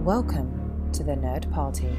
Welcome to the Nerd Party.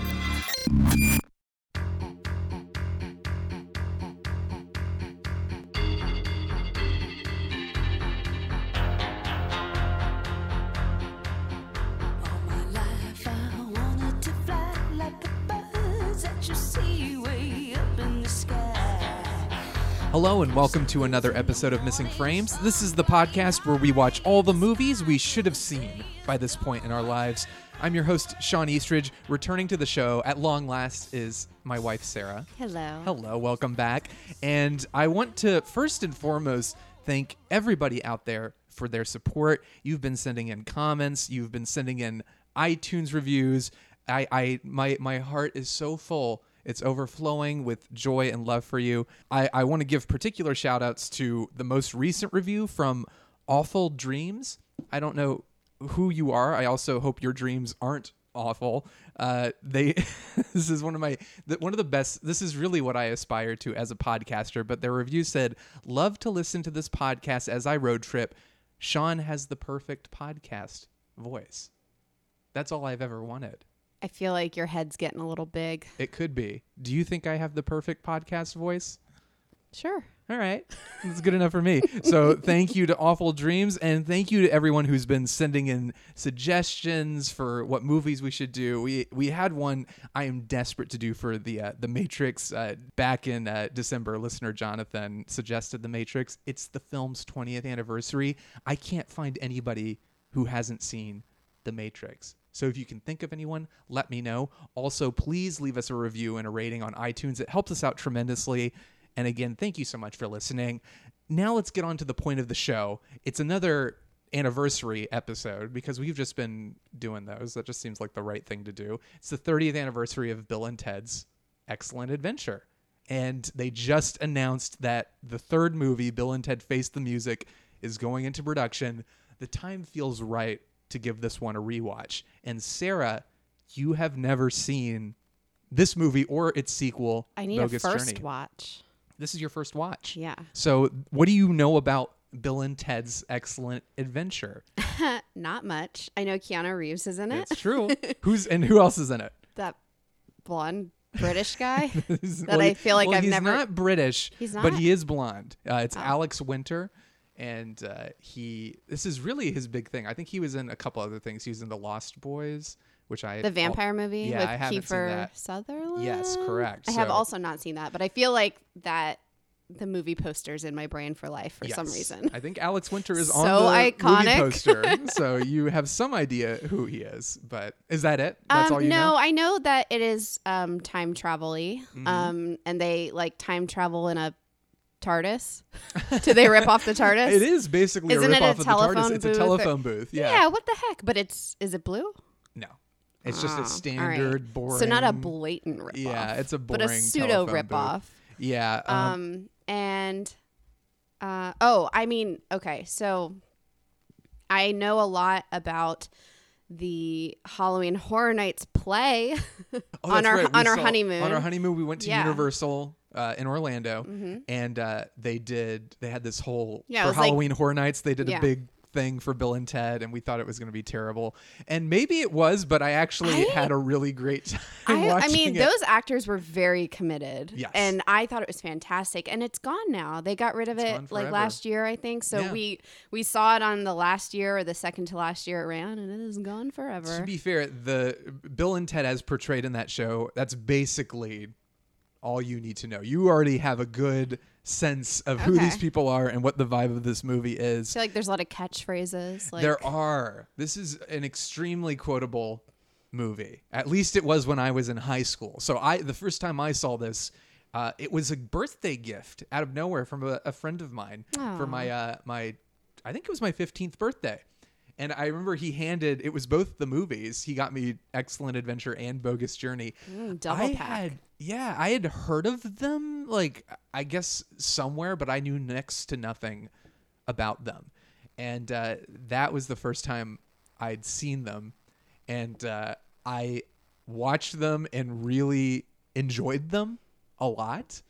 Hello and welcome to another episode of Missing Frames. This is the podcast where we watch all the movies we should have seen by this point in our lives. I'm your host, Sean Eastridge. Returning to the show at long last is my wife, Sarah. Hello. Hello, welcome back. And I want to first and foremost thank everybody out there for their support. You've been sending in comments. You've been sending in iTunes reviews. My heart is so full. It's overflowing with joy and love for you. I want to give particular shout outs to the most recent review from Awful Dreams. I don't know who you are. I also hope your dreams aren't awful. This is one of the best. This is really what I aspire to as a podcaster. But their review said, "Love to listen to this podcast as I road trip. Sean has the perfect podcast voice." That's all I've ever wanted. I feel like your head's getting a little big. It could be. Do you think I have the perfect podcast voice? Sure. All right. That's good enough for me. So thank you to Awful Dreams, and thank you to everyone who's been sending in suggestions for what movies we should do. We had one I am desperate to do for the Matrix back in December. Listener Jonathan suggested The Matrix. It's the film's 20th anniversary. I can't find anybody who hasn't seen The Matrix. So if you can think of anyone, let me know. Also, please leave us a review and a rating on iTunes. It helps us out tremendously. And again, thank you so much for listening. Now let's get on to the point of the show. It's another anniversary episode because we've just been doing those. That just seems like the right thing to do. It's the 30th anniversary of Bill and Ted's Excellent Adventure. And they just announced that the third movie, Bill and Ted Face the Music, is going into production. The time feels right to give this one a rewatch. And Sarah, you have never seen this movie or its sequel, I need Bogus a first Journey. watch. This is your first watch. Yeah. So what do you know about Bill and Ted's Excellent Adventure? Not much. I know Keanu Reeves is in it. It's true. Who else is in it? That blonde British guy I feel like I've he's never. He's not British, He's not? but he is blonde. It's Oh. Alex Winter. And this is really his big thing. I think he was in a couple other things. He was in The Lost Boys, which The vampire movie Yeah, I with haven't seen Kiefer that. Sutherland? Yes, correct. I have So- also not seen that, but I feel like that the movie poster's in my brain for life for some Yes. reason. I think Alex Winter is So on the iconic. movie poster, so you have some idea who he is. But is that it? That's all you know? No, I know that it is time travel-y, Mm-hmm. and they like time travel in a TARDIS. Do they rip off the TARDIS? It is basically Isn't a it rip a off of the telephone TARDIS. It's a booth telephone booth. Yeah. Yeah, what the heck? But is it blue? No. It's just Oh, a standard, boring. So not a blatant rip-off. Yeah, it's a but boring a pseudo telephone booth. rip-off. Yeah. Okay, so I know a lot about the Halloween Horror Nights play on our honeymoon. On our honeymoon, we went to Yeah. Universal in Orlando, and they had this whole Yeah, it for was like- Halloween Horror Nights. They did a Yeah. big thing for Bill and Ted, and we thought it was going to be terrible, and maybe it was, but I actually had a really great time I watching mean, it. those actors were very committed. Yes. And I thought it was fantastic. And it's gone now. They got rid of gone it like forever. last year, I think. So Yeah. we saw it on the last year or the second to last year it ran, and it is gone forever. To be fair, the Bill and Ted as portrayed in that show, that's basically all you need to know. You already have a good sense of who Okay. these people are and what the vibe of this movie is. I feel like there's a lot of catchphrases. Like, There are. This is an extremely quotable movie. At least it was when I was in high school. So the first time I saw this, it was a birthday gift out of nowhere from a friend of mine for Aw. my I think it was my 15th birthday. And I remember it was both the movies. He got me Excellent Adventure and Bogus Journey. double pack. I had heard of them, like, I guess somewhere, but I knew next to nothing about them. And that was the first time I'd seen them. And I watched them and really enjoyed them a lot.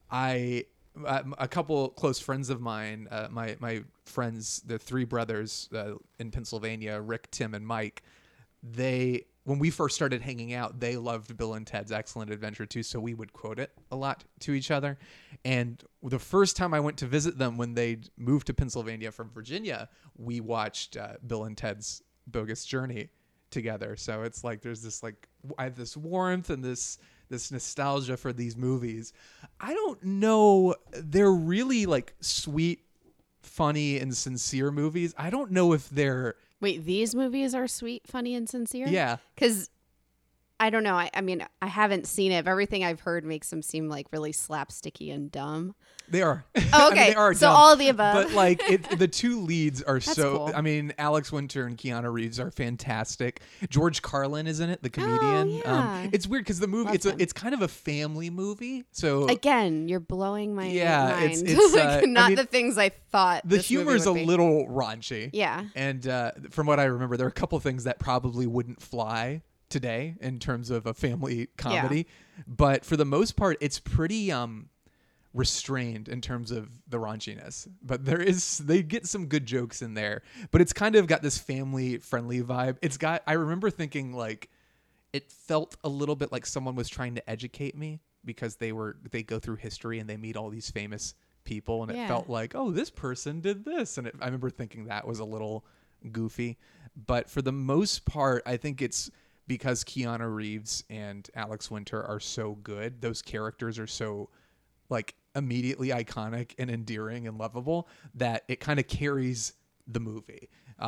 A couple close friends of mine, my friends, the three brothers in Pennsylvania, Rick, Tim, and Mike, when we first started hanging out, they loved Bill and Ted's Excellent Adventure too, so we would quote it a lot to each other. And the first time I went to visit them when they moved to Pennsylvania from Virginia, we watched Bill and Ted's Bogus Journey together. So it's like there's this like I have this warmth and this nostalgia for these movies. I don't know, they're really like sweet, funny, and sincere movies. I don't know if they're Wait, these movies are sweet, funny, and sincere? yeah. Because I don't know. I mean, I haven't seen it, but everything I've heard makes them seem like really slapsticky and dumb. They are. Oh, okay. They are so dumb, all of the above. But like the two leads are so. cool. I mean, Alex Winter and Keanu Reeves are fantastic. George Carlin is in it, the comedian. yeah. It's weird because the movie Love him. it's kind of a family movie. So Again, you're blowing my Yeah, mind. it's, Like, not I mean, the things I thought. the this humor movie is a would be. little raunchy. Yeah. And from what I remember, there are a couple of things that probably wouldn't fly today in terms of a family comedy. But for the most part, it's pretty restrained in terms of the raunchiness. But they get some good jokes in there. But it's kind of got this family friendly vibe. I remember thinking like it felt a little bit like someone was trying to educate me because they go through history and they meet all these famous people and it Yeah. felt like, oh, this person did this. And I remember thinking that was a little goofy. But for the most part, I think it's because Keanu Reeves and Alex Winter are so good. Those characters are so like immediately iconic and endearing and lovable that it kind of carries the movie.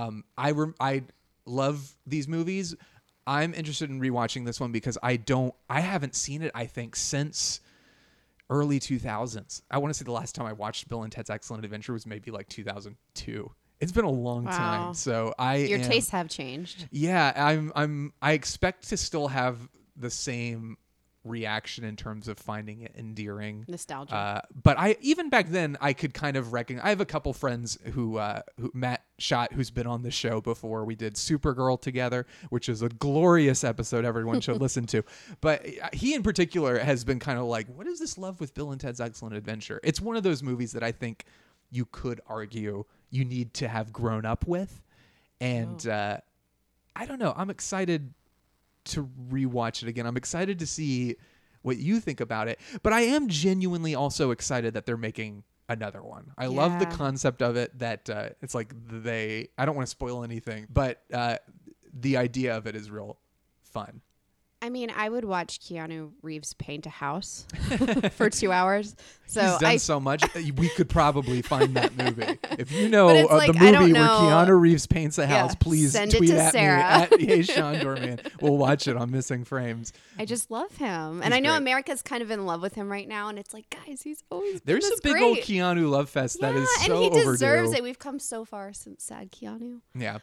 I love these movies. I'm interested in rewatching this one because I haven't seen it, I think, since early 2000s. I want to say the last time I watched Bill and Ted's Excellent Adventure was maybe like 2002. It's been a long time. So Your tastes have changed. Yeah, I expect to still have the same reaction in terms of finding it endearing. Nostalgia. But even back then I could kind of recognize. I have a couple friends who Matt Schott, who's been on the show before. We did Supergirl together, which is a glorious episode everyone should listen to. But he in particular has been kind of like, what is this love with Bill and Ted's Excellent Adventure? It's one of those movies that I think you could argue you need to have grown up with. And I don't know. I'm excited to rewatch it again. I'm excited to see what you think about it. But I am genuinely also excited that they're making another one. I love the Yeah. concept of it, that it's like I don't want to spoil anything, but the idea of it is real fun. I mean, I would watch Keanu Reeves paint a house for 2 hours. So He's done so much. We could probably find that movie. If you know But it's the like, I don't movie where know. Keanu Reeves paints a house, Yeah. please Send it tweet to at Sarah. me at Hey Sean Dorman. We'll watch it on Missing Frames. I just love him. He's And I know great. America's kind of in love with him right now. And it's like, guys, he's always been There's this a big great. old Keanu love fest that is so and he overdue. deserves it. We've come so far since Sad Keanu. Yeah.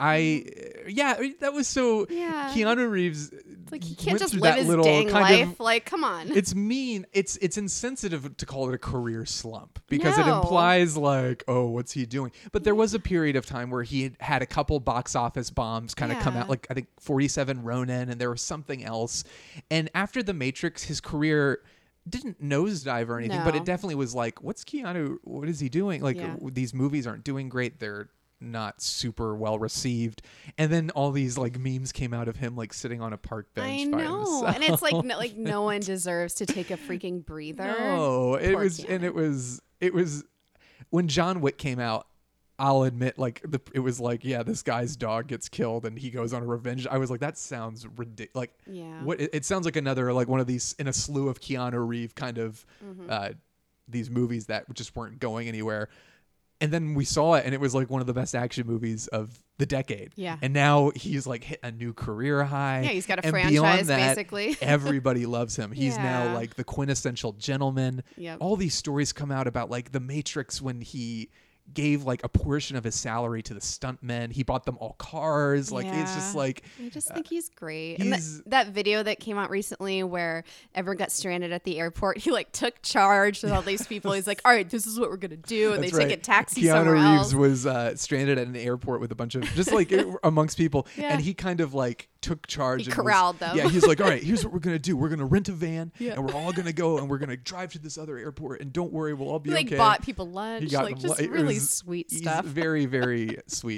That was so Yeah. Keanu Reeves. It's like he can't went just through live that his little dang kind life. of- Like, come on. It's mean. It's insensitive to call it a career slump because it No. implies like, oh, what's he doing? But there was a period of time where he had a couple box office bombs kind of come Yeah. out, like I think 47 Ronin, and there was something else. And after The Matrix, his career didn't nosedive or anything, but No. it definitely was like, what's Keanu? What is he doing? Like Yeah. these movies aren't doing great. They're not super well received. And then all these like memes came out of him like sitting on a park bench. I by know. himself. And it's like no one deserves to take a freaking breather. No, it Poor was, Keanu. and it was when John Wick came out. I'll admit, like it was like, yeah, this guy's dog gets killed and he goes on a revenge. I was like, that sounds ridiculous. Like, Yeah. what? It sounds like another like one of these in a slew of Keanu Reeves kind of these movies that just weren't going anywhere. And then we saw it, and it was like one of the best action movies of the decade. Yeah. And now he's like hit a new career high. Yeah, he's got a And franchise, beyond that, basically. everybody loves him. He's now Yeah. like the quintessential gentleman. Yep. All these stories come out about like the Matrix when he gave like a portion of his salary to the stuntmen. He bought them all cars. Like it's just Yeah. like I just think he's great. And he's- that video that came out recently where everyone got stranded at the airport, he like took charge with all these people. He's like, all right, this is what we're going to do. And That's they take right. a taxi Keanu somewhere Reeves else. was stranded at an airport with a bunch of just like amongst people, Yeah. and he kind of like took charge. He and was- corralled them. Yeah, he's like, all right, here's what we're gonna do. We're gonna rent a van, Yeah. and we're all gonna go, and we're gonna drive to this other airport, and don't worry, we'll all be He like okay. bought people He lunch, got like them just it really was- sweet he's stuff. very, very sweet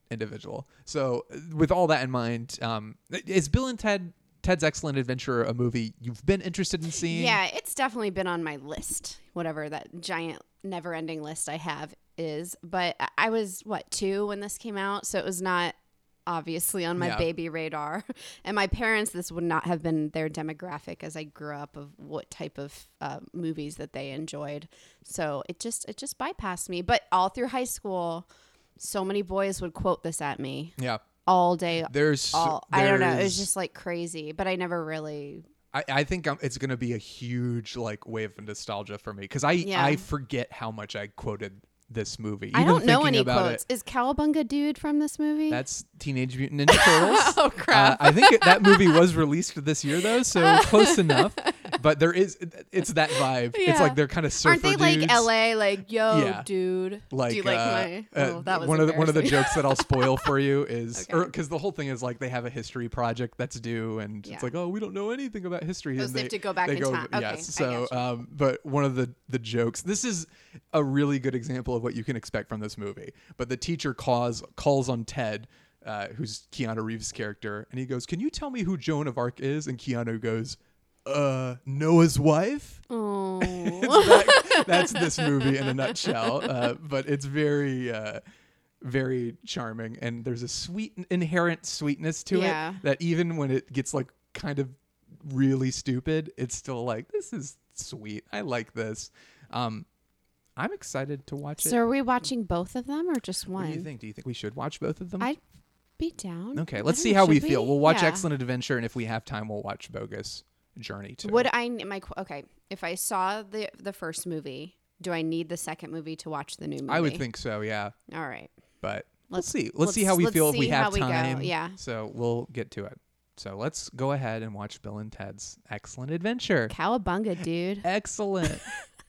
individual. So with all that in mind, is Bill and Ted's Excellent Adventure a movie you've been interested in seeing? Yeah, it's definitely been on my list, whatever that giant never-ending list I have is. But I was, 2 when this came out, so it was not obviously on my baby radar. And my parents, this would not have been their demographic as I grew up of what type of movies that they enjoyed. So it just bypassed me. But all through high school, so many boys would quote this at me. Yeah. All day. I don't know. It was just like crazy, but I never really. I think it's going to be a huge like wave of nostalgia for me because I forget how much I quoted this movie. I don't know any quotes. Is Cowabunga Dude from this movie? That's Teenage Mutant Ninja Turtles. Oh crap! I think that movie was released this year though, so close enough. But it's that vibe. Yeah. It's like they're kind of surfer Aren't they dudes. Like LA? Like yo, dude. Like, do you like my? That was one of the jokes that I'll spoil for you is because the whole thing is like they have a history project that's due, and it's like, oh, we don't know anything about history. So they have to go back in time. Okay, yes. So, but one of the jokes. This is a really good example of what you can expect from this movie. But the teacher calls on Ted, who's Keanu Reeves' character, and he goes, "Can you tell me who Joan of Arc is?" And Keanu goes, Noah's wife. Oh, that's this movie in a nutshell. But it's very, very charming, and there's a inherent sweetness to it that even when it gets like kind of really stupid, it's still like, this is sweet. I like this. I'm excited to watch it. So are we watching both of them or just one? What do you think? Do you think we should watch both of them? I'd be down. Okay, let's see how we feel. We'll watch Excellent Adventure, and if we have time, we'll watch Bogus Journey too. Okay, if I saw the first movie, do I need the second movie to watch the new movie? I would think so, yeah. All right. But let's see. Let's see how we feel if we have time. Yeah. So we'll get to it. So let's go ahead and watch Bill and Ted's Excellent Adventure. Cowabunga, dude. Excellent.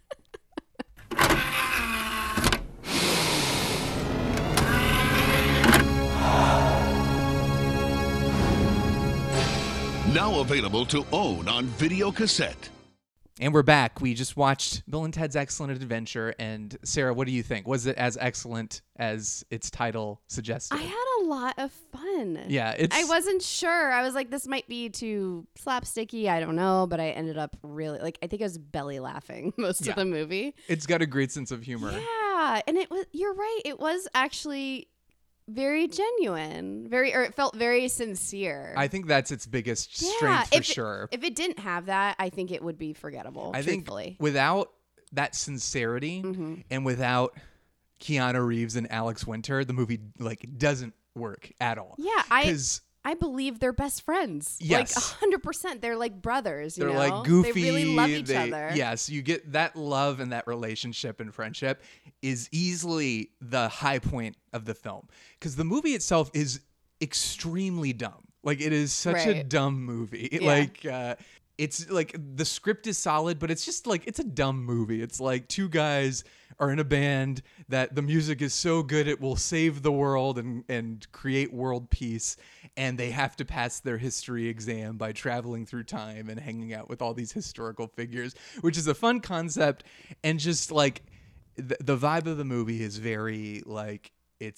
Now available to own on video cassette. And we're back. We just watched Bill and Ted's Excellent Adventure. And Sarah, what do you think? Was it as excellent as its title suggested? I had a lot of fun. Yeah, I wasn't sure. I was like, this might be too slapsticky. I don't know. But I ended up really, I think I was belly laughing most of the movie. It's got a great sense of humor. Yeah. And you're right. It was actually very genuine, it felt very sincere. I think that's its biggest strength for sure. If it didn't have that, I think it would be forgettable. I truthfully. think without that sincerity and without Keanu Reeves and Alex Winter, the movie doesn't work at all. Yeah, I believe they're best friends. Yes. 100%. They're like brothers. They're like goofy. They really love each other. Yes, you get that love and that relationship and friendship is easily the high point of the film. Because the movie itself is extremely dumb. Like, it is such a dumb movie. Yeah. It's like the script is solid, but it's just like, it's a dumb movie. It's like two guys are in a band that the music is so good it will save the world and create world peace. And they have to pass their history exam by traveling through time and hanging out with all these historical figures, which is a fun concept. And just like the vibe of the movie is very like,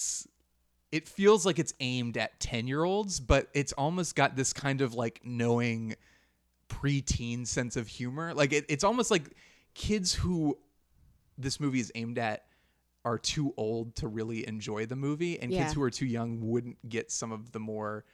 it feels like it's aimed at 10-year-olds, but it's almost got this kind of like knowing preteen sense of humor. Like it's almost like kids who this movie is aimed at are too old to really enjoy the movie, and kids who are too young wouldn't get some of the more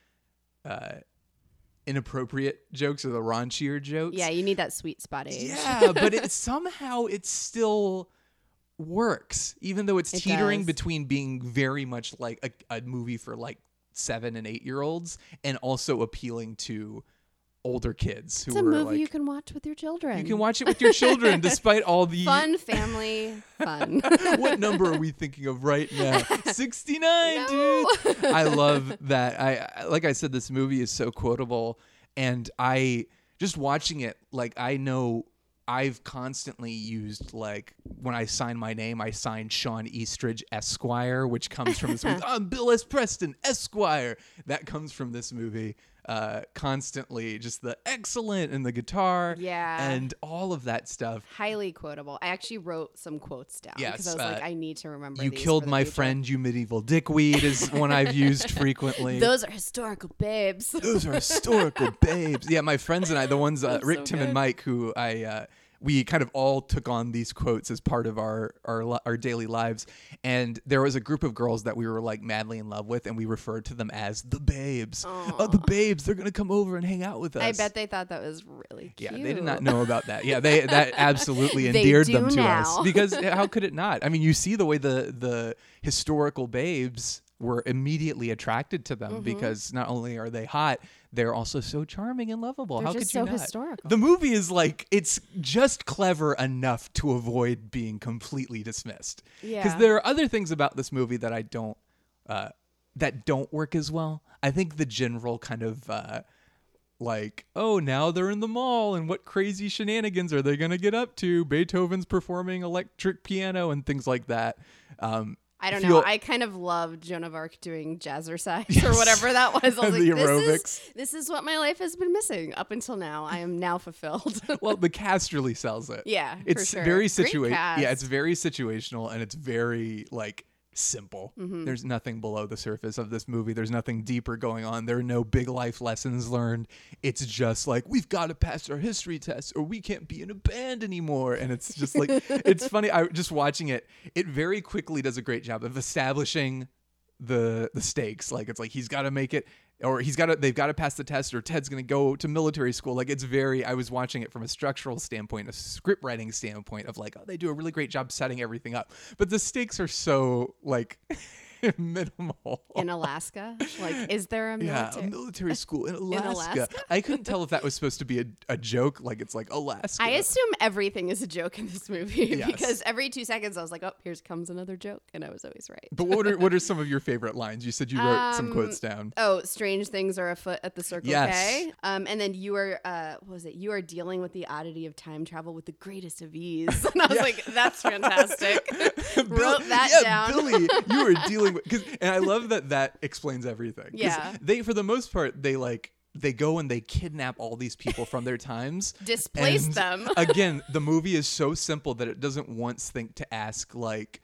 inappropriate jokes or the raunchier jokes. Yeah, you need that sweet spot age. Yeah, but somehow it still works, even though it's teetering between being very much like a movie for like 7 and 8-year-olds and also appealing to older kids who it's a movie you can watch with your children. You can watch it with your children despite all the fun family fun. What number are we thinking of right now? 69, dude. I love that. I said, this movie is so quotable, and I just watching it, like, I know I've constantly used, like, when I sign my name, I sign Sean Eastridge Esquire, which comes from this movie. I'm Bill S. Preston Esquire. That comes from this movie. constantly just the excellent and the guitar, Yeah. and all of that stuff. Highly quotable. I actually wrote some quotes down Yes, because I was like, I need to remember. You these killed for the my future. friend, you medieval dickweed is one I've used frequently. Those are historical babes. Those are historical babes. Yeah, my friends and I, the ones Rick, so Tim, and good. Mike, who we kind of all took on these quotes as part of our daily lives. And there was a group of girls that we were like madly in love with, and we referred to them as the babes. Oh, the babes! They're gonna come over and hang out with us. I bet they thought that was really cute. Yeah, they did not know about that. Yeah, that absolutely They endeared do them to now. us, because how could it not? I mean, you see the way the historical babes were immediately attracted to them because not only are they hot, they're also so charming and lovable. They're How just could you so not? historical. The movie is like, it's just clever enough to avoid being completely dismissed. Yeah. Because there are other things about this movie that I don't that don't work as well. I think the general kind of like, oh, now they're in the mall, and what crazy shenanigans are they going to get up to? Beethoven's performing electric piano and things like that. I don't feel- know. I kind of loved Joan of Arc doing jazzercise or whatever that was. I was The like, aerobics. this is what my life has been missing up until now. I am now fulfilled. Well, the cast really sells it. Yeah, for it's sure. very Great situational. cast. Yeah, it's very situational, and it's very like simple. Mm-hmm. There's nothing below the surface of this movie. There's nothing deeper going on. There are no big life lessons learned. It's just like, we've got to pass our history test or we can't be in a band anymore. And it's just like, it's funny. I just watching it, it very quickly does a great job of establishing the stakes. Like, it's like, he's got to make it, or they've got to pass the test, or Ted's going to go to military school. Like, it's very, I was watching it from a structural standpoint, a script writing standpoint of like, oh, they do a really great job setting everything up. But the stakes are so like minimal. In Alaska? Like, is there a Yeah, military? a military school in Alaska. Alaska? I couldn't tell if that was supposed to be a joke. Like, it's like Alaska. I assume everything is a joke in this movie Yes. because every 2 seconds I was like, oh, here comes another joke. And I was always right. But what are some of your favorite lines? You said you wrote some quotes down. Oh, strange things are afoot at the Circle Yes. K. And then you are, what was it? You are dealing with the oddity of time travel with the greatest of ease. And I was like, that's fantastic. Wrote that down. Billy, you were dealing with, and I love that explains everything. 'Cause Yeah. they, for the most part, they go and they kidnap all these people from their times. Displace And them. Again, the movie is so simple that it doesn't once think to ask, like,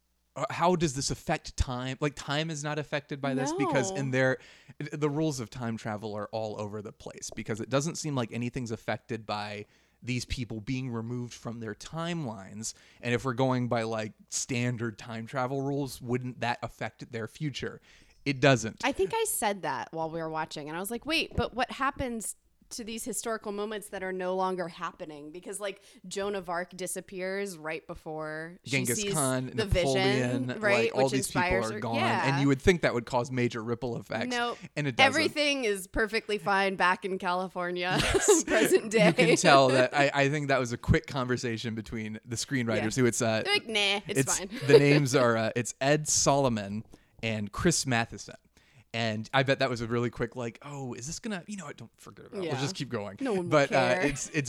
how does this affect time? Like, time is not affected by this because No. the rules of time travel are all over the place, because it doesn't seem like anything's affected by these people being removed from their timelines. And if we're going by like standard time travel rules, wouldn't that affect their future? It doesn't. I think I said that while we were watching, and I was like, wait, but what happens to these historical moments that are no longer happening? Because like Joan of Arc disappears right before Genghis she sees Khan, the Napoleon, vision, right? like, all which these people inspires are her. gone, Yeah. and you would think that would cause major ripple effects. Nope. And it doesn't. Everything is perfectly fine back in California, present day. You can tell that I think that was a quick conversation between the screenwriters, Yeah. who it's They're like, nah, it's fine. The names are it's Ed Solomon and Chris Matheson. And I bet that was a really quick, like, oh, is this gonna, don't forget about it. Yeah. We'll just keep going. No one will But care.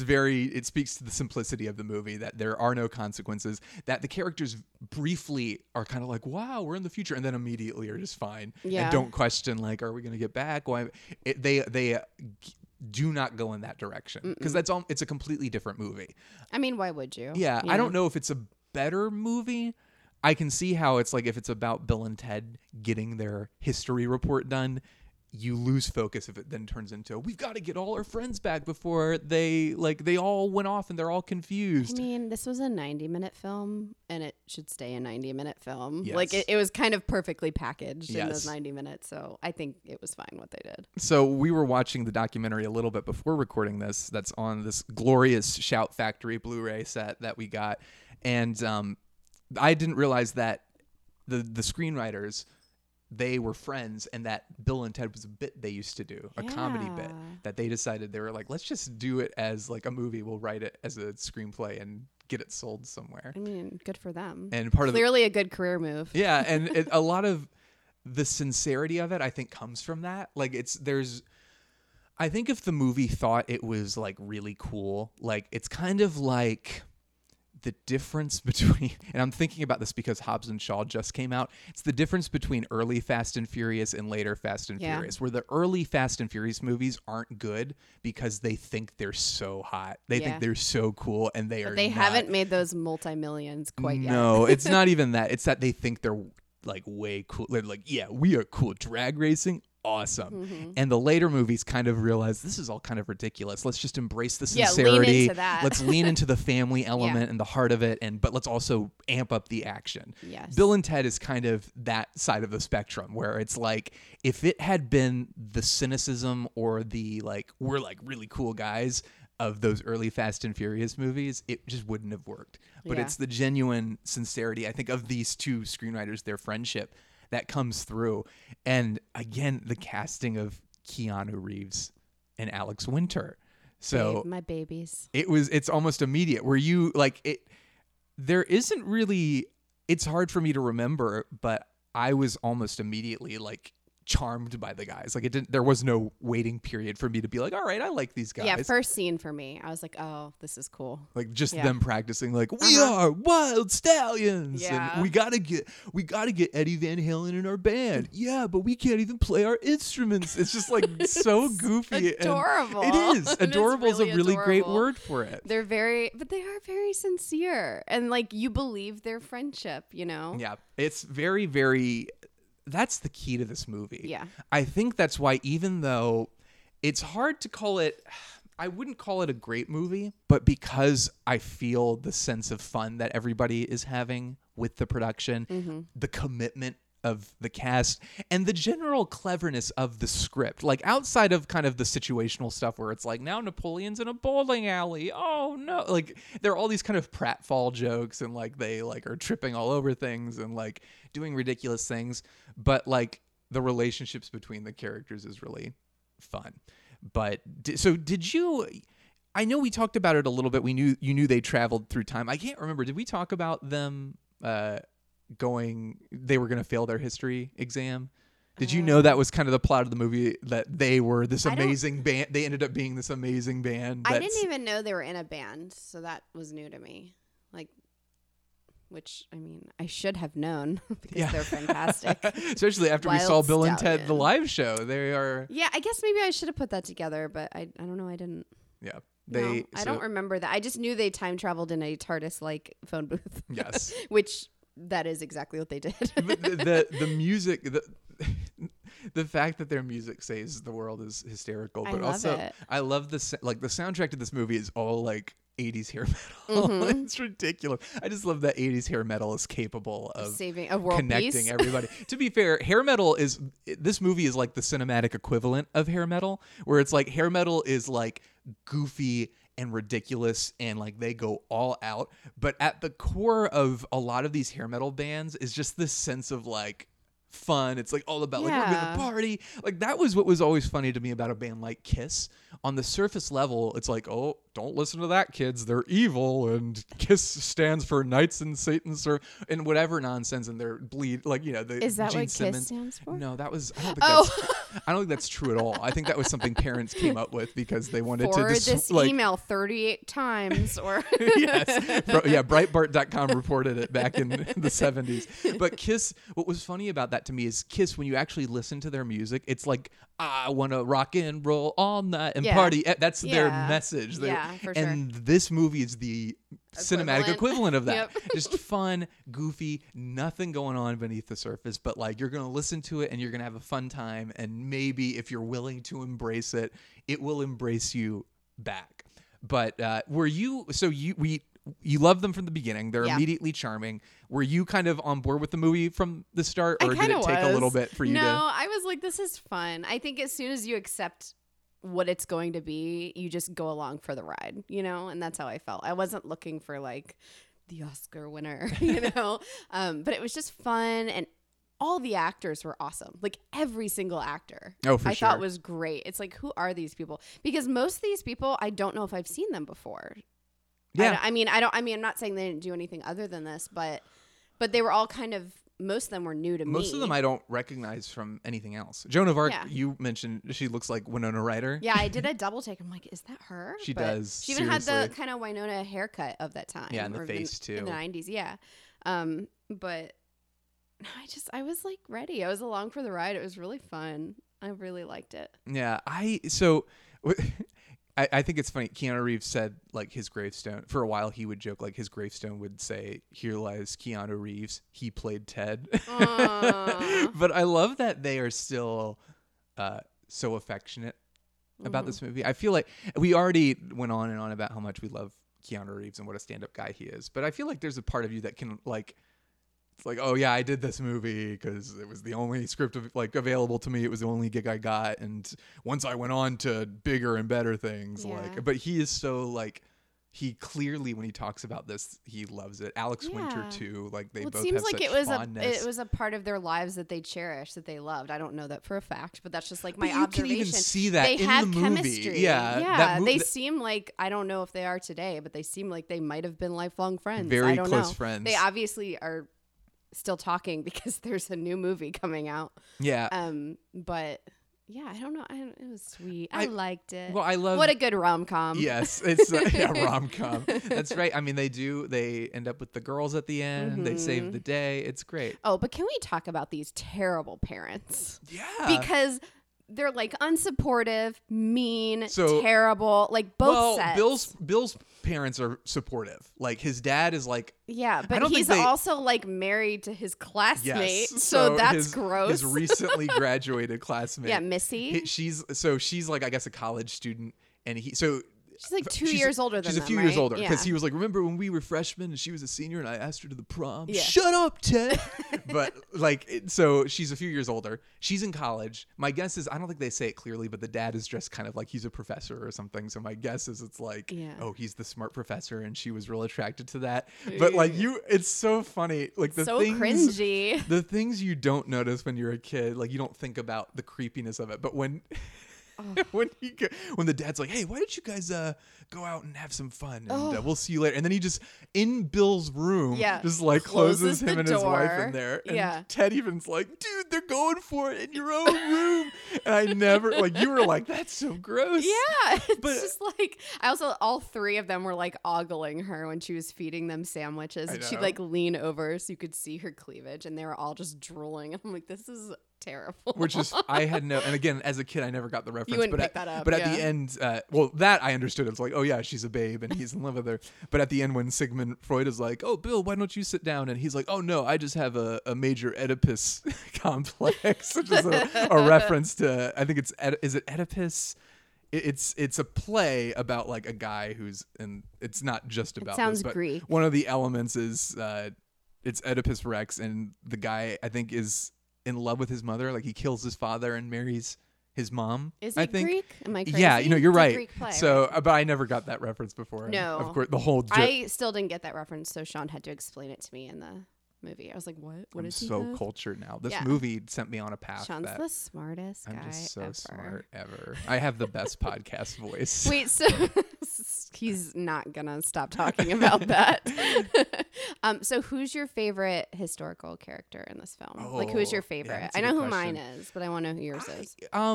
it speaks to the simplicity of the movie, that there are no consequences, that the characters briefly are kind of like, wow, we're in the future, and then immediately are just fine. Yeah. And don't question, like, are we gonna get back? Why? They do not go in that direction, because it's a completely different movie. I mean, why would you? Yeah, You I know? don't know if it's a better movie. I can see how it's like, if it's about Bill and Ted getting their history report done, you lose focus if it then turns into, we've got to get all our friends back before they all went off and they're all I confused. mean, this was a 90-minute film, and it should stay a 90-minute film. Yes. Like, it was kind of perfectly packaged in Yes. those 90 minutes, so I think it was fine what they did. So we were watching the documentary a little bit before recording this. That's on this glorious Shout Factory Blu-ray set that we got. And I didn't realize that the screenwriters, they were friends, and that Bill and Ted was a bit they used to do, a comedy bit Yeah. that they decided, they were like, let's just do it as like a movie. We'll write it as a screenplay and get it sold somewhere. I mean, good for them. And part of Clearly a good career move. yeah, and a lot of the sincerity of it, I think, comes from that. Like, I think if the movie thought it was like really cool, like, it's kind of like the difference between, and I'm thinking about this because Hobbs and Shaw just came out. It's the difference between early Fast and Furious and later Fast and Furious, where the early Fast and Furious movies aren't good because they think they're so hot. They think they're so cool, and they haven't made those multi-millions quite yet. No, it's not even that. It's that they think they're like way cool. They're like, yeah, we are cool. Drag racing, awesome. And the later movies kind of realize this is all kind of ridiculous. Let's just embrace the sincerity. Lean into that. Let's lean into the family element and the heart of it, but let's also amp up the action. Yes. Bill and Ted is kind of that side of the spectrum where it's like, if it had been the cynicism or the like, we're like really cool guys of those early Fast and Furious movies, it just wouldn't have worked. But it's the genuine sincerity, I think, of these two screenwriters, their friendship, that comes through. And again, the casting of Keanu Reeves and Alex Winter. So my babies. It's almost immediate where you like it. There isn't really, it's hard for me to remember, but I was almost immediately like charmed by the guys. Like there was no waiting period for me to be like, all right, I like these guys. Yeah, first scene for me, I was like, oh, this is cool. Like just them practicing, like we are wild stallions, and we gotta get Eddie Van Halen in our band. Yeah, but we can't even play our instruments. It's just like so goofy, adorable. And it is adorable. Is a really great word for it. They are very sincere, and like you believe their friendship. You know. Yeah, it's very, very. That's the key to this movie. Yeah. I think that's why, even though it's hard to call it, I wouldn't call it a great movie, but because I feel the sense of fun that everybody is having with the production, the commitment of the cast, and the general cleverness of the script, like outside of kind of the situational stuff where it's like, now Napoleon's in a bowling alley. Oh no. Like there are all these kind of pratfall jokes, and like they like are tripping all over things and like doing ridiculous things, but like the relationships between the characters is really fun. But did you, I know we talked about it a little bit. You knew they traveled through time. I can't remember. Did we talk about them they were going to fail their history exam? Did you know that was kind of the plot of the movie, that they were this amazing band? They ended up being this amazing band. I didn't even know they were in a band, so that was new to me. Like, which, I mean, I should have known because they're fantastic. Especially after we saw Bill and Ted, the live show. They are... Yeah, I guess maybe I should have put that together, but I don't know. I didn't. Yeah. I don't remember that. I just knew they time traveled in a TARDIS-like phone booth. Yes. Which... that is exactly what they did. the music, the fact that their music saves the world is hysterical. But I love the soundtrack to this movie is all like 80s hair metal. It's ridiculous. I just love that 80s hair metal is capable of saving a world connecting peace. Everybody. To be fair, hair metal this movie is like the cinematic equivalent of hair metal, where it's like hair metal is like goofy and ridiculous, and like they go all out, but at the core of a lot of these hair metal bands is just this sense of like fun. It's like all about like, we're gonna party. Like that was what was always funny to me about a band like Kiss. On the surface level, it's like, oh, don't listen to that, kids, they're evil, and Kiss stands for Knights in Satan's and whatever nonsense, and they're like, you know, the is that Gene what Simmons. Kiss stands for? No, that was I don't think that's true at all. I think that was something parents came up with because they wanted Forward to this email 38 times or yes. Yeah, Breitbart.com reported it back in the 70s. But Kiss, what was funny about that to me is Kiss, when you actually listen to their music, it's like, I want to rock and roll all night and party. That's their message. For and this movie is the cinematic equivalent of that. Yep. Just fun, goofy, nothing going on beneath the surface, but like you're going to listen to it and you're going to have a fun time, and maybe if you're willing to embrace it, it will embrace you back. But you love them from the beginning. They're immediately charming. Were you kind of on board with the movie from the start, or did it take a little bit for you to? No, I was like, this is fun. I think as soon as you accept what it's going to be, you just go along for the ride, you know? And that's how I felt. I wasn't looking for like the Oscar winner, you know? But it was just fun, and all the actors were awesome. Like every single actor I thought was great. It's like, who are these people? Because most of these people, I don't know if I've seen them before. Yeah. I'm not saying they didn't do anything other than this, but they were all kind of most of them were new to me. Most of them I don't recognize from anything else. Joan of Arc, Yeah. you mentioned she looks like Winona Ryder. Yeah, I did a double take. I'm like, is that her? She But does, She even had the seriously. kind of Winona haircut of that time. Yeah, and the or face, too. In the 90s, yeah. But I was like ready. I was along for the ride. It was really fun. I really liked it. Yeah, I think it's funny. Keanu Reeves said like his gravestone for a while. He would joke like his gravestone would say, "Here lies Keanu Reeves. He played Ted." But I love that they are still so affectionate about this movie. I feel like we already went on and on about how much we love Keanu Reeves and what a stand-up guy he is. But I feel like there's a part of you that can like. It's like, oh yeah, I did this movie because it was the only script available to me. It was the only gig I got, and once I went on to bigger and better things. Yeah. But he is so like, he clearly when he talks about this, he loves it. Alex Winter Yeah. too. Like they Well, both it seems have like such it was fondness. a part of their lives that they cherished, that they loved. I don't know that for a fact, but that's just like my But you observation. can even see that they in had the movie. chemistry. Yeah, yeah. that They seem like, I don't know if they are today, but they seem like they might have been lifelong friends. Very I don't close know. friends. They obviously are still talking because there's a new movie coming out. Yeah. But yeah, I don't know. It was sweet. I liked it. Well, I love What a good rom-com. Yes, it's a rom-com. That's right. I mean, they end up with the girls at the end. They save the day. It's great. Oh, but can we talk about these terrible parents? Yeah. Because they're like unsupportive, mean, So- terrible, like both sets. Bill's parents are supportive. Like his dad is like, Yeah, I but don't he's think they- also like married to his classmate, yes. so that's his, gross. His recently graduated classmate. Yeah, Missy. She's like, I guess, a college student, and She's like 2 she's- years older than She's a them, few years right? older because Yeah. he was like, remember when we were freshmen and she was a senior and I asked her to the prom? Yeah. Shut up, Ted. But so she's a few years older. She's in college. My guess is, I don't think they say it clearly, but the dad is dressed kind of like he's a professor or something. So my guess is it's like, Yeah. oh, he's the smart professor and she was real attracted to that. But like it's so funny. Like the so things, cringy. the things you don't notice when you're a kid, like you don't think about the creepiness of it. But when when the dad's like, hey, why don't you guys go out and have some fun and we'll see you later, and then he just in Bill's room just like closes him the and his wife door. in there, and Yeah. Ted even's like, dude, they're going for it in your own room. And I never, like, you were like, that's so gross. Yeah, it's But- just like all three of them were like ogling her when she was feeding them sandwiches, I and she'd know. like lean over so you could see her cleavage, and they were all just drooling. And I'm like, this is terrible. Which is, I had no, and again, as a kid, I never got the reference. wouldn't but pick at, that up, But at yeah. the end, well, that I understood. It was like, oh yeah, she's a babe and he's in love with her. But at the end, when Sigmund Freud is like, oh, Bill, why don't you sit down? And he's like, oh no, I just have a major Oedipus complex, which is a reference to, I think is it Oedipus? It's a play about like a guy who's, and it's not just about sounds this, but Greek. one of the elements is it's Oedipus Rex, and the guy I think is in love with his mother. Like he kills his father and marries his mom. Is I it think. Greek? Am I crazy? Yeah, you're It's a right. Greek play, So, right? but I never got that reference before. And No. of course the whole. I still didn't get that reference, so Sean had to explain it to me in the movie. I was like, what? What I'm is he? so have? cultured now. This Yeah. movie sent me on a path Sean's that the smartest guy I'm just so ever. smart ever. I have the best podcast voice. Wait, so he's not gonna stop talking about that. So who's your favorite historical character in this film? Like, who's your Oh, yeah, favorite? that's a I know good who mine question. is, but I want to know who yours is.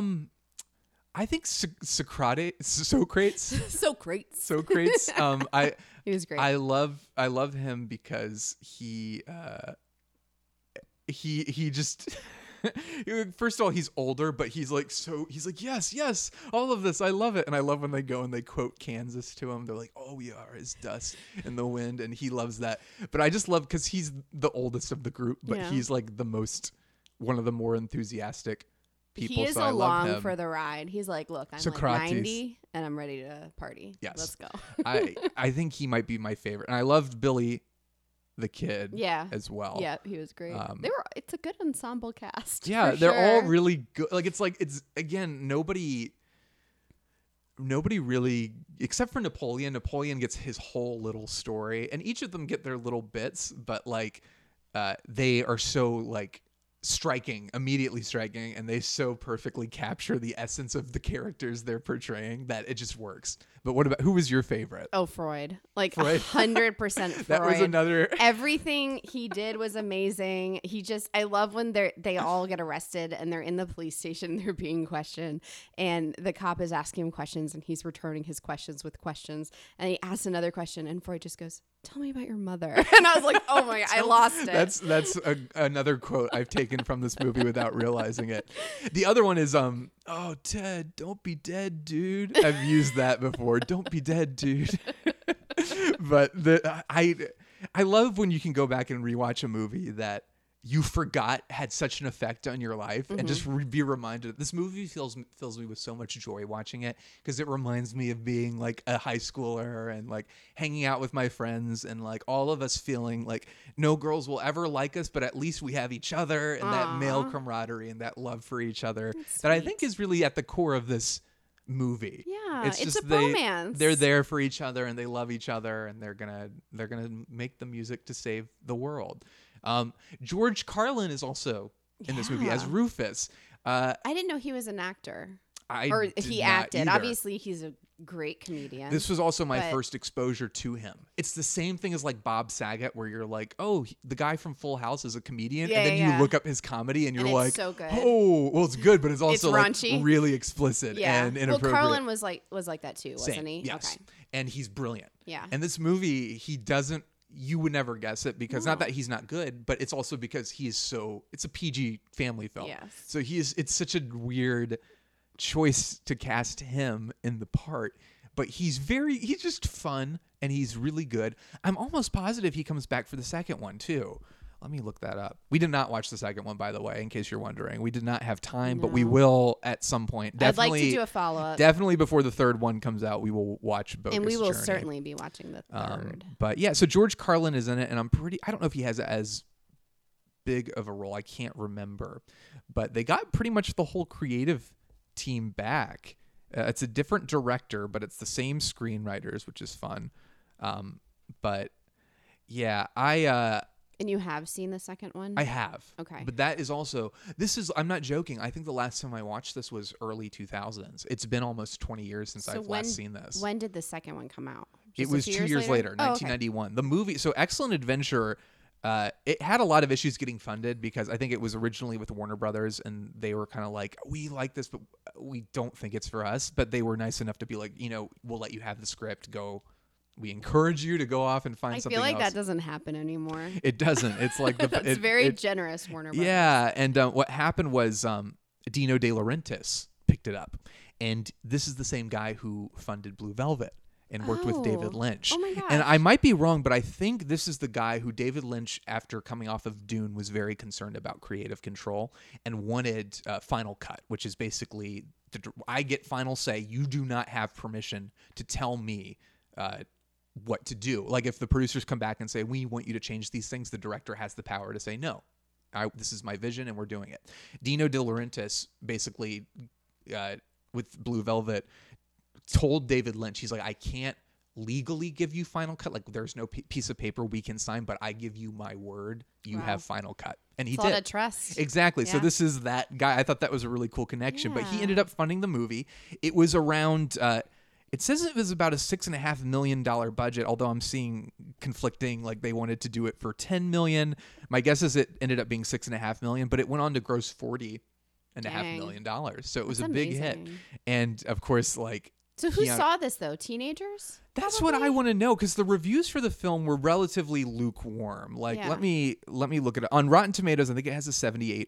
I think Socrates. So great. Socrates. He was great. I love him because he just first of all, he's older, but he's like yes, all of this, I love it. And I love when they go and they quote Kansas to him. They're like, oh, we are as dust in the wind, and he loves that. But I just love because he's the oldest of the group, but Yeah. he's like one of the more enthusiastic people. he is so I love along him. for the ride. He's like, look, I'm Socrates. like 90 and I'm ready to party. Yes. Let's go. I think he might be my favorite, and I loved Billy the Kid Yeah. as well. Yeah, he was great. Um, It's a good ensemble cast. Yeah, for they're all sure. really good. It's again, nobody really, except for Napoleon. Napoleon gets his whole little story, and each of them get their little bits, but like they are so like immediately striking, and they so perfectly capture the essence of the characters they're portraying that it just works. But who was your favorite? Oh, Freud. Like Freud? 100% Freud. That was another. Everything he did was amazing. I love when they all get arrested and they're in the police station, they're being questioned, and the cop is asking him questions and he's returning his questions with questions. And he asks another question and Freud just goes, "Tell me about your mother." And I was like, oh my God, I lost it. That's another quote I've taken from this movie without realizing it. The other one is, "Oh, Ted, don't be dead, dude." I've used that before. Don't be dead, dude. But I love when you can go back and rewatch a movie that you forgot had such an effect on your life, and just be reminded. This movie fills me with so much joy watching it, because it reminds me of being like a high schooler and like hanging out with my friends, and like all of us feeling like no girls will ever like us, but at least we have each other, and that male camaraderie and that love for each other that I think is really at the core of this movie. Yeah, it's just a bromance. They're there for each other and they love each other, and they're gonna make the music to save the world. George Carlin is also in this movie as Rufus. I didn't know he was an actor. He acted. Either. Obviously, he's a great comedian. This was also my first exposure to him. It's the same thing as like Bob Saget, where you're like, oh, the guy from Full House is a comedian, and then you look up his comedy and you're and like, it's so good. Oh, well, it's good, but it's also it's like really explicit and inappropriate. Well, Carlin was like that too, wasn't he? Yes. Okay. And he's brilliant. Yeah. And this movie, you would never guess it, because not that he's not good, but it's also because it's a PG family film. Yes. So it's such a weird choice to cast him in the part, but he's just fun and he's really good. I'm almost positive he comes back for the second one too. Let me look that up. We did not watch the second one, by the way, in case you're wondering. We did not have time, but we will at some point. Definitely, I'd like to do a follow-up. Definitely before the third one comes out, we will watch Bogus And we will Journey. certainly be watching the third. But yeah, so George Carlin is in it, and I don't know if he has as big of a role. I can't remember. But they got pretty much the whole creative team back. It's a different director, but it's the same screenwriters, which is fun. But yeah, And you have seen the second one? I have. Okay. But that is also, I'm not joking. I think the last time I watched this was early 2000s. It's been almost 20 years since I've last seen this. When did the second one come out? It was 2 years later, 1991. The movie, so Excellent Adventure, it had a lot of issues getting funded, because I think it was originally with Warner Brothers, and they were kind of like, we like this, but we don't think it's for us. But they were nice enough to be like, we'll let you have the script, we encourage you to go off and find something else. I feel like that doesn't happen anymore. It doesn't. It's like it's very generous, Warner Brothers. Yeah, and what happened was Dino De Laurentiis picked it up, and this is the same guy who funded Blue Velvet and worked with David Lynch. Oh my gosh. And I might be wrong, but I think this is the guy who David Lynch, after coming off of Dune, was very concerned about creative control and wanted Final Cut, which is basically I get final say. You do not have permission to tell me what to do. Like if the producers come back and say, we want you to change these things, the director has the power to say, no, this is my vision and we're doing it. Dino De Laurentiis basically, with Blue Velvet, told David Lynch, he's like, I can't legally give you Final Cut. Like there's no piece of paper we can sign, but I give you my word. You have Final Cut. And he did. A lot of trust. Exactly. Yeah. So this is that guy. I thought that was a really cool connection, but he ended up funding the movie. It was around, it says it was about a $6.5 million budget, although I'm seeing conflicting, like they wanted to do it for $10 million. My guess is it ended up being $6.5 million, but it went on to gross $40.5 million. So it was a big hit. And of course, like. So who saw this though? Teenagers? That's what I want to know, because the reviews for the film were relatively lukewarm. Like, let me look at it. On Rotten Tomatoes, I think it has a 78%.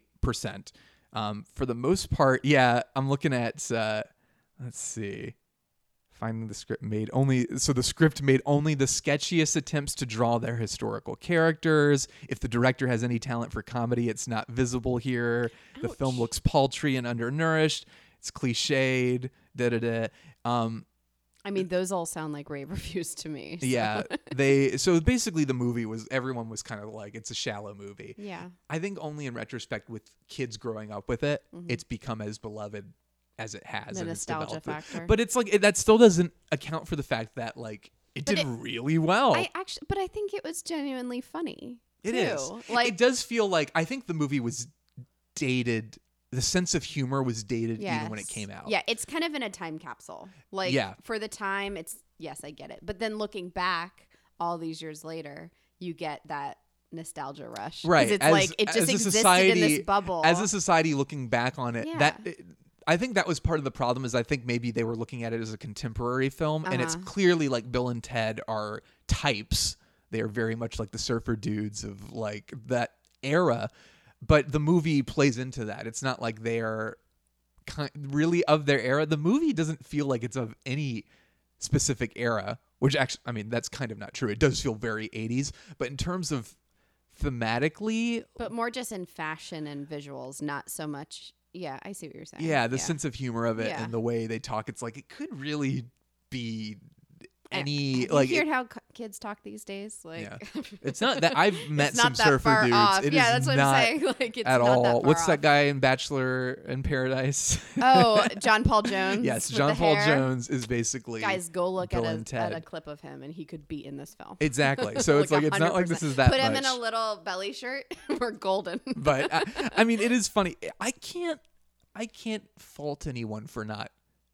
For the most part, I'm looking at, let's see. Finding the script the script made only the sketchiest attempts to draw their historical characters. If the director has any talent for comedy, it's not visible here. Ouch. The film looks paltry and undernourished. It's cliched. I mean, those all sound like rave reviews to me. So. Yeah, so basically the movie everyone was kind of like, it's a shallow movie. Yeah. I think only in retrospect, with kids growing up with it, it's become as beloved as it has. The nostalgia factor. But it's like, that still doesn't account for the fact that like it did really well. But I think it was genuinely funny. It is. Like, it does feel like, I think the movie was dated. The sense of humor was dated even when it came out. Yeah, it's kind of in a time capsule. For the time, yes, I get it. But then looking back all these years later, you get that nostalgia rush. Right. It's it just existed in this bubble. As a society looking back on it, I think that was part of the problem. Is I think maybe they were looking at it as a contemporary film, and it's clearly like Bill and Ted are types. They are very much like the surfer dudes of like that era. But the movie plays into that. It's not like they are really of their era. The movie doesn't feel like it's of any specific era, which actually, I mean, that's kind of not true. It does feel very 80s. But in terms of thematically. But more just in fashion and visuals, not so much. Yeah, I see what you're saying. Yeah, the sense of humor of it and the way they talk. It's like it could really be any like you heard how kids talk these days. It's not that I've met some surfer dudes. Off. That's what I'm saying. Like it's at not all. That far What's off. that guy in Bachelor in Paradise? Oh, John Paul Jones. Yes, John Paul Jones is basically. Guys, go look at a clip of him, and he could be in this film. Exactly. So it's like 100%. It's not like this is that. Put him in a little belly shirt. We're golden. But I mean, it is funny. I can't fault anyone for not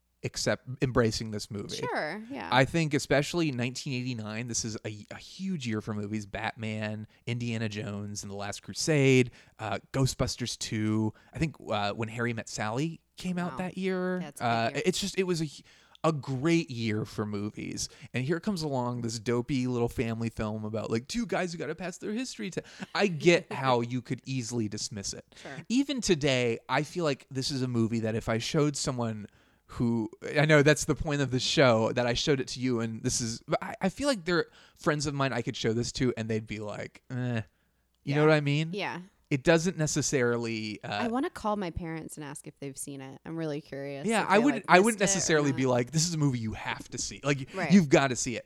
embracing this movie. Sure, yeah. I think especially 1989, this is a huge year for movies. Batman, Indiana Jones and the Last Crusade, Ghostbusters 2. I think When Harry Met Sally came out that year. That's a big year. It was a great year for movies. And here comes along this dopey little family film about like two guys who got to pass their history test. I get how you could easily dismiss it. Sure. Even today, I feel like this is a movie that if I showed someone who, I know that's the point of the show, that I showed it to you, and this is, I feel like they're friends of mine I could show this to, and they'd be like, You know what I mean? Yeah. It doesn't necessarily. I want to call my parents and ask if they've seen it. I'm really curious. Yeah, I wouldn't necessarily be like, this is a movie you have to see. Like, you've got to see it.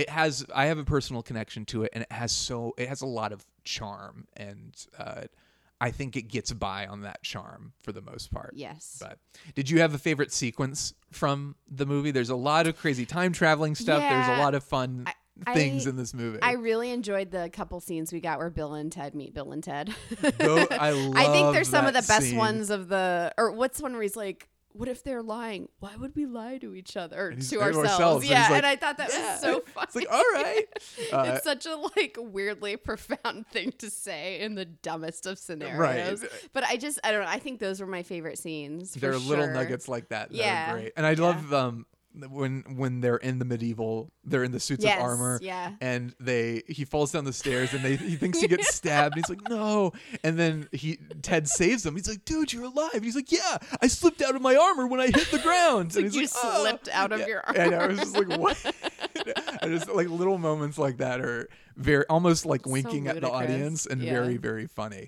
I have a personal connection to it, and it has a lot of charm, and I think it gets by on that charm for the most part. Yes. But did you have a favorite sequence from the movie? There's a lot of crazy time traveling stuff. Yeah, There's a lot of fun things in this movie. I really enjoyed the couple scenes we got where Bill and Ted meet Bill and Ted. I think they're some of the best scene. ones of the, or what's one where he's like, what if they're lying? Why would we lie to each other or to ourselves? Yeah, like, and I thought that was so funny. It's like, all right. It's such a like weirdly profound thing to say in the dummest of scenarios. Right. But I don't know. I think those were my favorite scenes. There are little nuggets like that that are great. And I love when they're in the suits of armor, and he falls down the stairs and he thinks he gets stabbed, and he's like, no, and then Ted saves him. He's like, dude, you're alive. And he's like, yeah, I slipped out of my armor when I hit the ground. And he's you like, slipped out of your armor. And I was just like, what? I just like little moments like that are very almost like winking at the audience and very, very funny.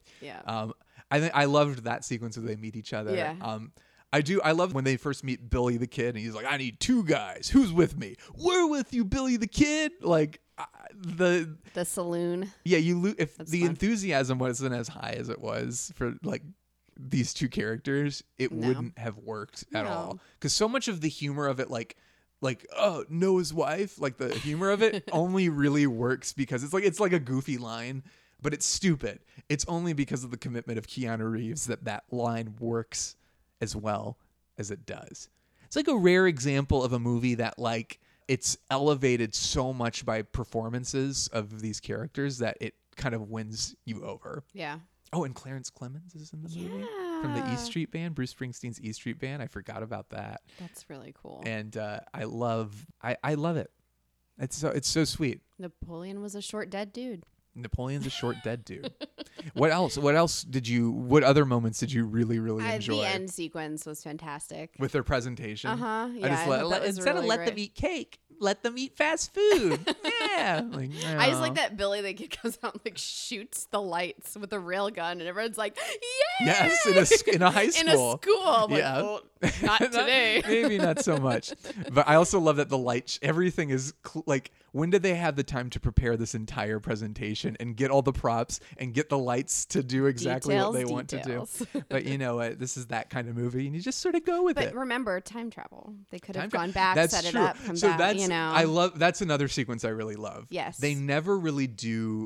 I loved that sequence where they meet each other. I love when they first meet Billy the Kid, and he's like, I need two guys. Who's with me? We're with you, Billy the Kid. Like the saloon. Yeah, if that's the fun. Enthusiasm wasn't as high as it was for like these two characters, it wouldn't have worked at all. Because so much of the humor of it, like Noah's wife, like the humor of it only really works because it's like a goofy line, but it's stupid. It's only because of the commitment of Keanu Reeves that line works as well as it does. It's like a rare example of a movie that like it's elevated so much by performances of these characters that it kind of wins you over. Yeah. Oh, and Clarence Clemens is in the movie from the E Street Band, Bruce Springsteen's E Street Band. I forgot about that. That's really cool. And I love it. It's so sweet. Napoleon was a short dead dude. Napoleon's a short dead dude. What else? What other moments did you really, really enjoy? The end sequence was fantastic. With their presentation. Yeah. Instead of let them eat cake, let them eat fast food. Yeah. Like, I just like that Billy the Kid comes out and like shoots the lights with a rail gun, and everyone's like, yeah. Yes, in a high school. In a school. Like, well, not today. Maybe not so much. But I also love that everything is like, when did they have the time to prepare this entire presentation and get all the props and get the lights to do exactly what they want to do? But you know what? This is that kind of movie, and you just sort of go with it. But remember, time travel. They could have gone back, set it up, come so back, that's another sequence I really love. Yes. They never really do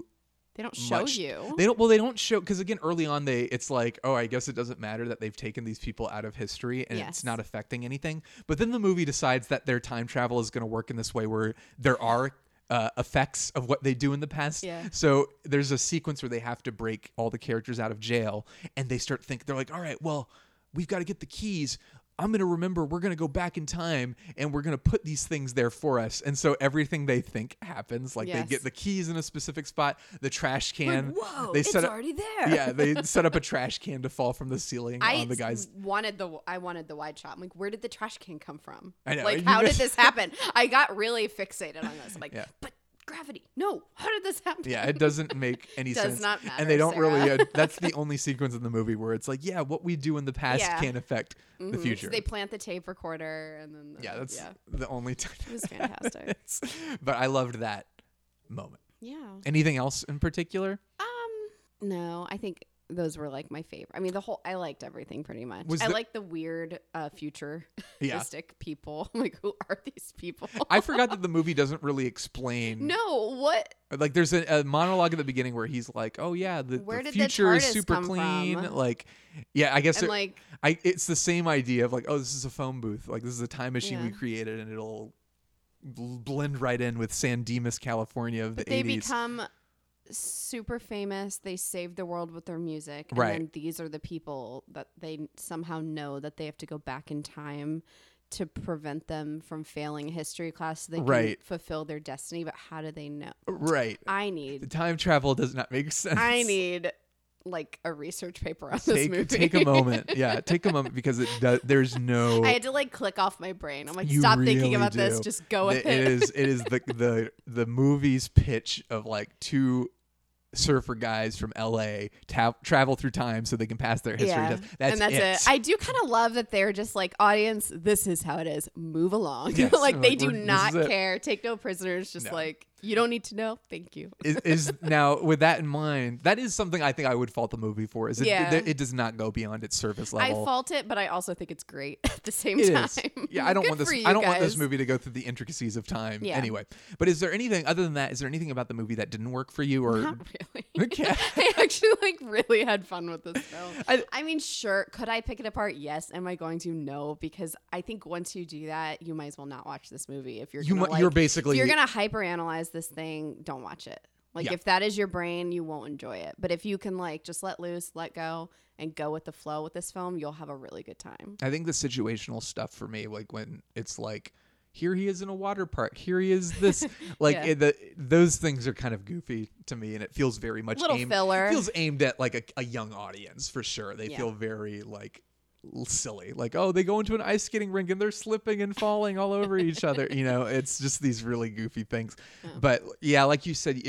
They don't show much. you. They don't show, because again, early on it's like, oh, I guess it doesn't matter that they've taken these people out of history and it's not affecting anything. But then the movie decides that their time travel is going to work in this way where there are effects of what they do in the past. Yeah. So there's a sequence where they have to break all the characters out of jail, and they start thinking, they're like, all right, well, we've got to get the keys. I'm going to remember, we're going to go back in time and we're going to put these things there for us. And so everything they think happens. Like they get the keys in a specific spot, the trash can. Like, whoa, they it's already there. Yeah, they set up a trash can to fall from the ceiling on the guys. I wanted the wide shot. I'm like, where did the trash can come from? I know. Like, how did this happen? I got really fixated on this. I'm like, but gravity. No, how did this happen? Yeah, it doesn't make any sense. Does not matter, and they don't Sarah. really. That's the only sequence in the movie where it's like, yeah, what we do in the past can't affect the future. So they plant the tape recorder, and then that's the only time. It was fantastic. But I loved that moment. Yeah. Anything else in particular? No, I think those were like my favorite. I mean, I liked everything pretty much. I like the weird futuristic people. I'm like, who are these people? I forgot that the movie doesn't really explain. No, what? Like, there's a monologue at the beginning where he's like, "Oh yeah, the future is super clean." From? Like, yeah, I guess and it's the same idea of like, "Oh, this is a phone booth. Like, this is a time machine we created, and it'll blend right in with San Dimas, California of the 80s." They become super famous. They save the world with their music, and right? then these are the people that they somehow know that they have to go back in time to prevent them from failing history class so they can fulfill their destiny. But how do they know? Right. The time travel does not make sense. I need like a research paper on this movie. Take a moment. Yeah, take a moment, because there's no. I had to like click off my brain. I'm like, stop thinking about this. Just go with it. It is the movie's pitch of like two surfer guys from LA travel through time so they can pass their history test. That's it. I do kind of love that they're just like, audience, this is how it is. Move along. Yes, like they do not care. Take no prisoners. Just like, you don't need to know. Thank you. is now, with that in mind, that is something I think I would fault the movie for. It does not go beyond its service level. I fault it, but I also think it's great at the same time. Yeah, I don't want this. I don't want this movie to go through the intricacies of time. Yeah. Anyway, but is there anything other than that? Is there anything about the movie that didn't work for you? Or not really. Okay. I actually really had fun with this film. I mean, sure. Could I pick it apart? Yes. Am I going to? No, because I think once you do that, you might as well not watch this movie. If you're gonna hyperanalyze this thing, don't watch it. Like if that is your brain, you won't enjoy it. But if you can like just let loose, let go, and go with the flow with this film, you'll have a really good time. I think the situational stuff for me, like when it's like, here he is in a water park, here he is this, like those things are kind of goofy to me, and it feels very much filler. It feels aimed at like a young audience for sure. They feel very like silly, like, oh, they go into an ice skating rink and they're slipping and falling all over each other. You know, it's just these really goofy things. But yeah, like you said,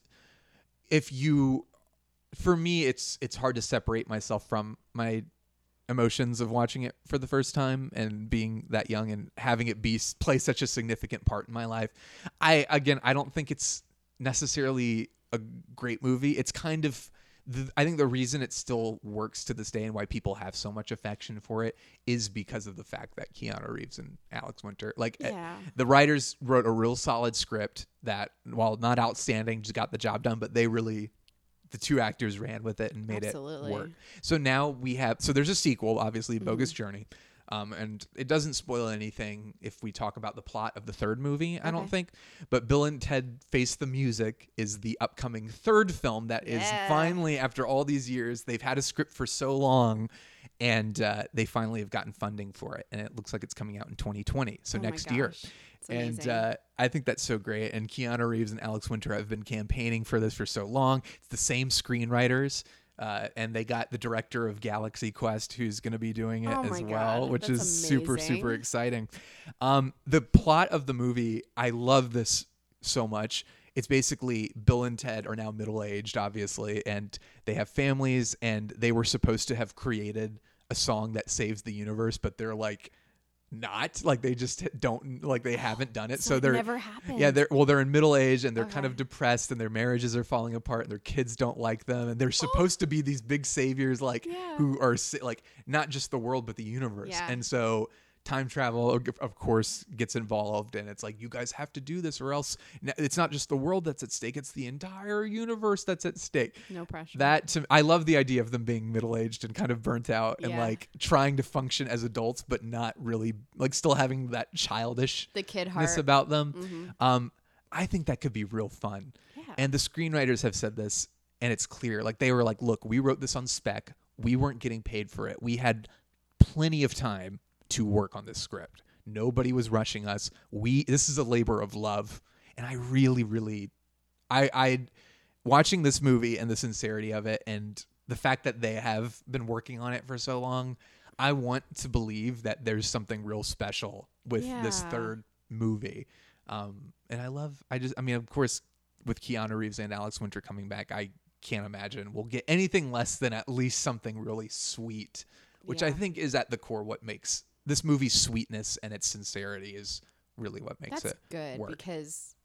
for me, it's hard to separate myself from my emotions of watching it for the first time and being that young and having it play such a significant part in my life. I don't think it's necessarily a great movie. It's kind of I think the reason it still works to this day and why people have so much affection for it is because of the fact that Keanu Reeves and Alex Winter, the writers wrote a real solid script that, while not outstanding, just got the job done, but the two actors ran with it and made it work. So now there's a sequel, obviously, Bogus Journey. And it doesn't spoil anything if we talk about the plot of the third movie, I don't think. But Bill and Ted Face the Music is the upcoming third film that is finally, after all these years, they've had a script for so long, and they finally have gotten funding for it. And it looks like it's coming out in 2020, so next year. And I think that's so great. And Keanu Reeves and Alex Winter have been campaigning for this for so long. It's the same screenwriters. And they got the director of Galaxy Quest who's going to be doing it as well, which is super, super exciting. The plot of the movie, I love this so much. It's basically Bill and Ted are now middle-aged, obviously, and they have families, and they were supposed to have created a song that saves the universe, but they're like, not like they just don't, like they haven't done it. So they're never happened. Yeah, they're in middle age and they're kind of depressed and their marriages are falling apart and their kids don't like them, and they're supposed to be these big saviors, like who are like not just the world but the universe. And so time travel, of course, gets involved, and it's like, you guys have to do this or else it's not just the world that's at stake, it's the entire universe that's at stake. No pressure. I love the idea of them being middle-aged and kind of burnt out and like trying to function as adults, but not really, like, still having that childishness the kid heart about them. I think that could be real fun. Yeah. And the screenwriters have said this, and it's clear. Like, they were like, look, we wrote this on spec. We weren't getting paid for it. We had plenty of time to work on this script. Nobody was rushing us. This is a labor of love. And I really, I watching this movie and the sincerity of it and the fact that they have been working on it for so long, I want to believe that there's something real special with this third movie. And I mean, of course, with Keanu Reeves and Alex Winter coming back, I can't imagine we'll get anything less than at least something really sweet, which I think is at the core what makes this movie's sweetness and its sincerity is really what makes it good work. Because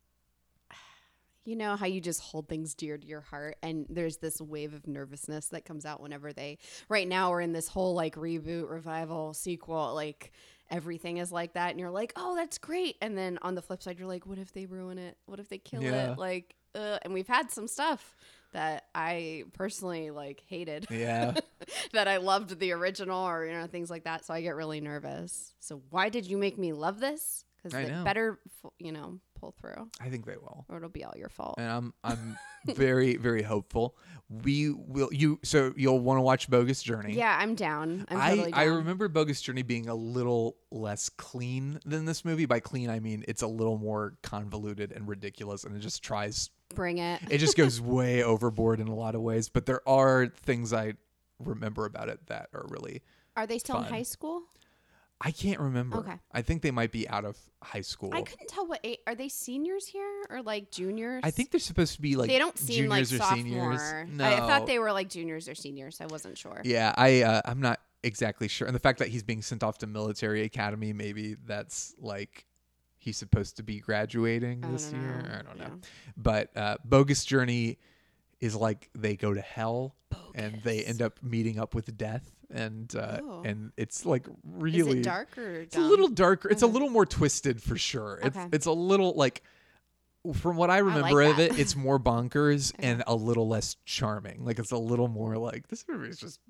you know how you just hold things dear to your heart, and there's this wave of nervousness that comes out whenever right now we're in this whole like reboot, revival, sequel, like everything is like that, and you're like, oh, that's great, and then on the flip side you're like, what if they ruin it? What if they kill it? Like, and we've had some stuff that I personally like hated. Yeah. That I loved the original or things like that. So I get really nervous. So why did you make me love this? Because they better pull through. I think they will. Or it'll be all your fault. And I'm very, very hopeful. You'll want to watch Bogus Journey. Yeah, I'm down. I'm totally down. I remember Bogus Journey being a little less clean than this movie. By clean, I mean it's a little more convoluted and ridiculous, and it just tries. Bring it. It just goes way overboard in a lot of ways, but there are things I remember about it that are really Are they still fun. in high school? I can't remember. Okay. I think they might be out of high school. I couldn't tell are they seniors here or like juniors? I think they're supposed to be like they don't seem like juniors or sophomore. seniors. No. I thought they were like juniors or seniors. I wasn't sure. Yeah, I'm not exactly sure. And the fact that he's being sent off to military academy, maybe that's like he's supposed to be graduating this year. I don't know. But Bogus Journey is like they go to hell and they end up meeting up with death. And it's like really. Is it dark or dumb? It's a little darker. It's a little more twisted for sure. It's a little like, from what I remember of it, it's more bonkers and a little less charming. Like it's a little more like, this movie is just,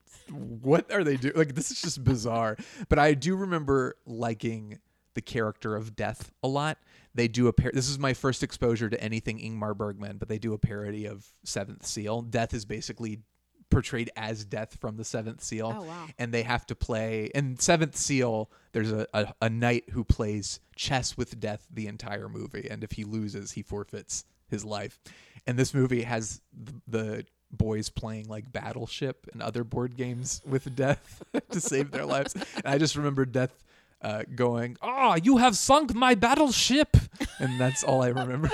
what are they doing? Like this is just bizarre. But I do remember liking the character of Death a lot. They do this is my first exposure to anything Ingmar Bergman, but they do a parody of Seventh Seal. Death is basically portrayed as Death from the Seventh Seal. Oh, wow. And they have to play in Seventh Seal. There's a knight who plays chess with Death the entire movie, and if he loses, he forfeits his life. And this movie has the boys playing like Battleship and other board games with Death to save their lives. And I just remember Death going, you have sunk my battleship, and that's all I remember.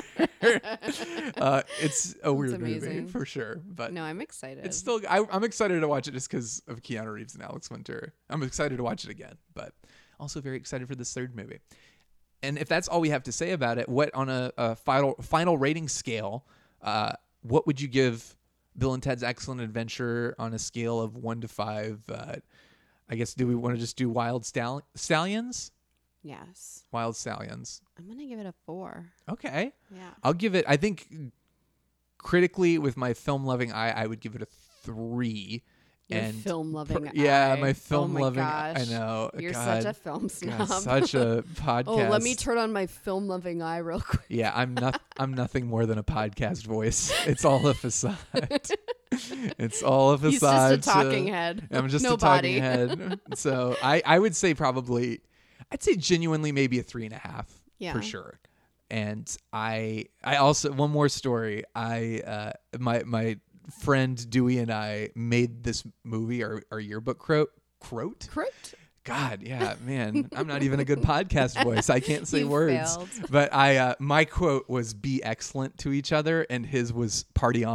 It's a weird movie for sure, but no, I'm excited. It's still I'm excited to watch it just because of Keanu Reeves and Alex Winter. I'm excited to watch it again, but also very excited for this third movie. And if that's all we have to say about it, what on a final rating scale, what would you give Bill and Ted's Excellent Adventure on a scale of 1 to 5? I guess, do we want to just do Wild Stallions? Yes. Wild Stallions. I'm going to give it a 4. Okay. Yeah. I'll give it, I think, critically, with my film-loving eye, I would give it a 3. Your film-loving eye. Yeah, my film-loving eye. I know. You're such a film snob. Such a podcast. Oh, let me turn on my film-loving eye real quick. Yeah, I'm nothing more than a podcast voice. It's all a facade. It's all a facade. He's just a talking head. I'm just a talking head. So I would say probably, I'd say genuinely maybe a 3.5 for sure. And I also, one more story. My friend Dewey and I made this movie, our yearbook quote. God, yeah, man, I'm not even a good podcast voice. I can't say words. Failed. But my quote was "Be excellent to each other," and his was "Party on,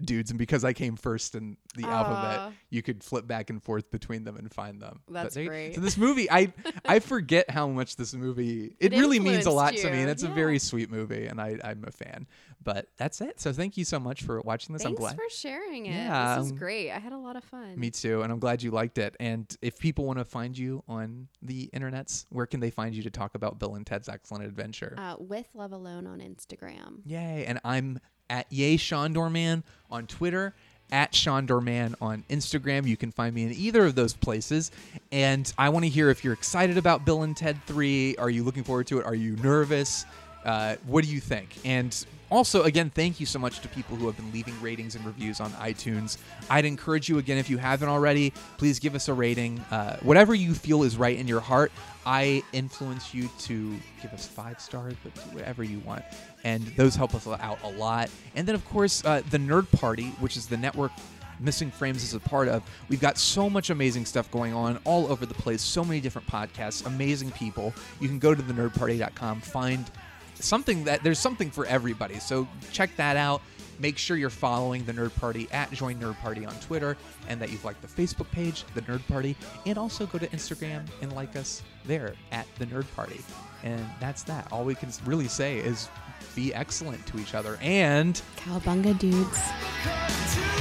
dudes, and because I came first in the alphabet, you could flip back and forth between them and find them. That's great. So this movie, I forget how much this movie, it really means a lot to me, and it's a very sweet movie, and I'm a fan. But that's it. So thank you so much for watching this. Thanks I'm glad for sharing it. Yeah, this is great. I had a lot of fun. Me too, and I'm glad you liked it. And if people want to find you on the internets, where can they find you to talk about Bill and Ted's Excellent Adventure? With Love Alone on Instagram. Yay. And I'm at YayShondorman on Twitter, at Shondorman on Instagram. You can find me in either of those places. And I want to hear if you're excited about Bill and Ted 3. Are you looking forward to it? Are you nervous? What do you think? And also, again, thank you so much to people who have been leaving ratings and reviews on iTunes. I'd encourage you, again, if you haven't already, please give us a rating. Whatever you feel is right in your heart, I influence you to give us 5 stars, but do whatever you want. And those help us out a lot. And then, of course, the Nerd Party, which is the network Missing Frames is a part of. We've got so much amazing stuff going on all over the place, so many different podcasts, amazing people. You can go to thenerdparty.com, find there's something for everybody. So check that out. Make sure you're following the Nerd Party at Join Nerd Party on Twitter, and that you've liked the Facebook page, the Nerd Party, and also go to Instagram and like us there at the Nerd Party. And that's that. All we can really say is be excellent to each other and Cowabunga dudes.